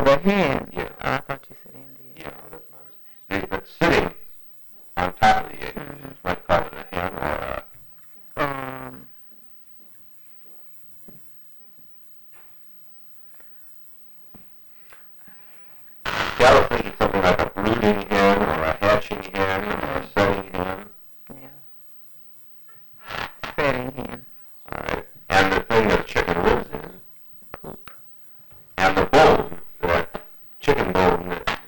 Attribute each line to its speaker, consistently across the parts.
Speaker 1: the hen.
Speaker 2: Yeah.
Speaker 1: Oh, I thought you said Indian.
Speaker 2: Yeah, that's my mistake. But sitting on top of the egg, you might call it a hen or a... See, I was thinking something like a brooding hen or a hatching hen or a setting hen.
Speaker 1: Yeah. Setting hen.
Speaker 2: All right. And the thing that chicken lives in,
Speaker 1: Poop.
Speaker 2: and the bone, that chicken bone that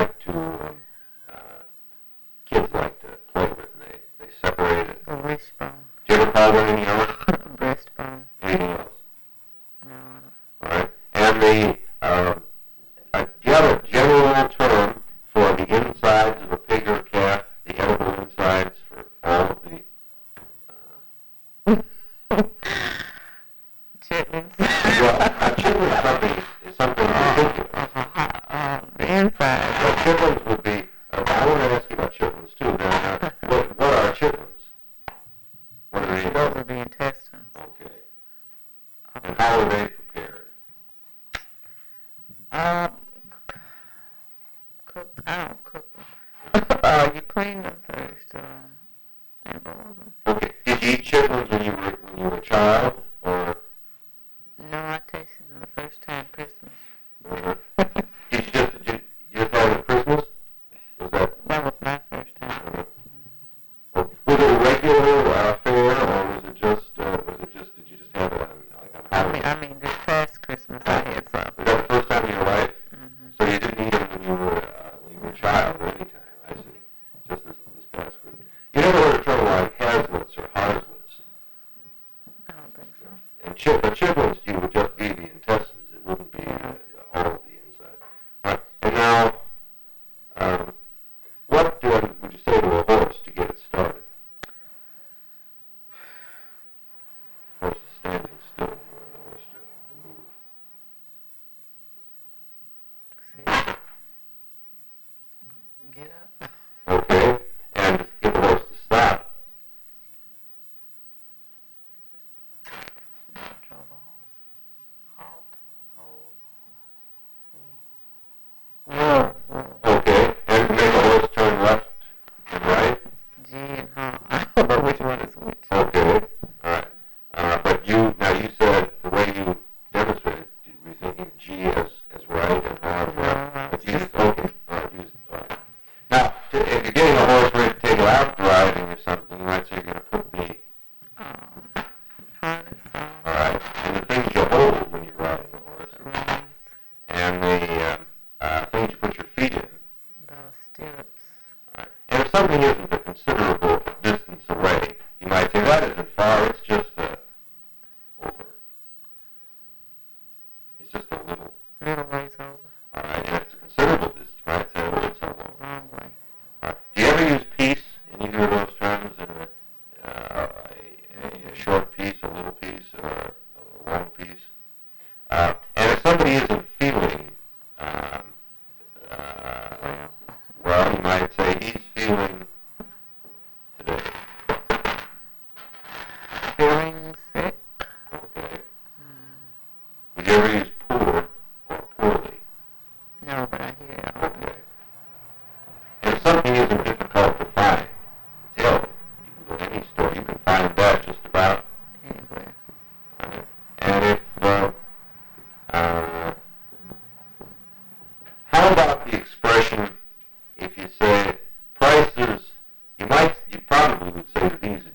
Speaker 2: kids like to play with, and they separate it.
Speaker 1: A wishbone.
Speaker 2: Do you ever call it anything else?
Speaker 1: Breastbone.
Speaker 2: Anything else?
Speaker 1: No, I don't.
Speaker 2: All right. And do you have a general term for the insides of a pig or a calf, the edible insides for all of the...
Speaker 1: Chitlins.
Speaker 2: Well, a chitlin is something ridiculous.
Speaker 1: The inside.
Speaker 2: Well, chitlins would be... I want to ask you about chitlins, too. Now, what are chitlins? What are they?
Speaker 1: Those are the intestines.
Speaker 2: Okay. And how are they prepared?
Speaker 1: Cooked. I don't cook them. You clean them first and boil them.
Speaker 2: Okay. Did you eat chitlins when you were a child, or?
Speaker 1: No, I tasted them the first time Christmas.
Speaker 2: Did you just have it at Christmas? Was that?
Speaker 1: That was my first time.
Speaker 2: Was it a regular fare, or was it just? Did you just have it on Halloween?
Speaker 1: I mean, this past Christmas I had some.
Speaker 2: Was that the first time in your life?
Speaker 1: Mm-hmm.
Speaker 2: So you didn't eat them when you were a child or any time? I see. Just this past Christmas. You never heard a term like Hazlets or Harslets?
Speaker 1: I don't think so.
Speaker 2: And chitlins to you would just be the intestines. It wouldn't be all of the inside. All right. And now, what would you say to a horse to get it started? Horse is standing still. You want the horse to move.
Speaker 1: See. Get up.
Speaker 2: Okay. And get the horse to stop.
Speaker 1: Control the horse. Halt. Hold. See. Whoa.
Speaker 2: Okay. And make the horse turn left and right.
Speaker 1: G and halt. I don't know which one is which.
Speaker 2: Okay. All right. But you said the way you demonstrated, were you thinking G as right and R as left? But you used, okay. All right. All right. Now, if you're getting a horse ready to take it out driving or something, you might say you're going to put the
Speaker 1: Harness on.
Speaker 2: all right, and the things you hold when you're riding a horse,
Speaker 1: Reins.
Speaker 2: and the things you put your feet in.
Speaker 1: The stirrups.
Speaker 2: All right. And if something isn't a considerable distance away, you might say that isn't far. It's just over. It's just a little.
Speaker 1: Little ways over.
Speaker 2: All right, and it's a considerable distance. You might say, well, it's a long.
Speaker 1: Wrong way.
Speaker 2: All right. Do you ever use piece in either of those terms? In a short piece, a little piece, or a long piece? And if somebody isn't feeling well, you might say he's feeling today.
Speaker 1: Feeling sick.
Speaker 2: Okay. Would you ever use poor or poorly?
Speaker 1: No, but I hear it often.
Speaker 2: Okay. And if something isn't difficult to find, it's help. You can go to any store. You can find that just about
Speaker 1: Anywhere.
Speaker 2: right. And if how about the expression if you say prices, you probably would say to these